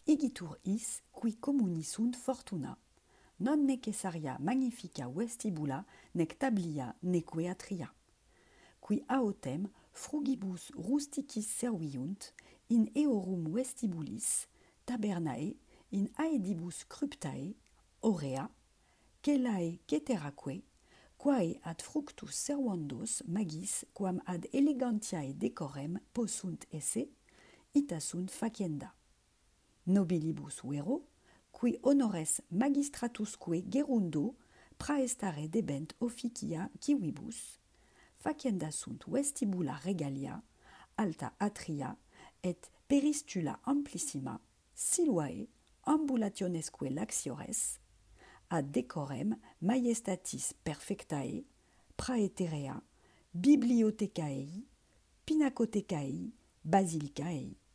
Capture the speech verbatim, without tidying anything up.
igitur is qui comuni sunt fortuna, non necessaria magnifica vestibula nec tablia neque atria, qui aotem frugibus rusticis serviunt in eorum vestibulis tabernae in aedibus cryptae aurea, celae ceteraque, quae ad fructus servandos magis quam ad elegantiae decorem possunt esse, ita sunt facienda. Nobilibus vero, qui honores magistratusque gerundo praestare debent officia civibus, facienda sunt vestibula regalia, alta atria, et peristula amplissima, siluae ambulationesque laxiores, ad decorem maiestatis perfectae, praeterea, bibliothecae, pinacothecae, basilicae.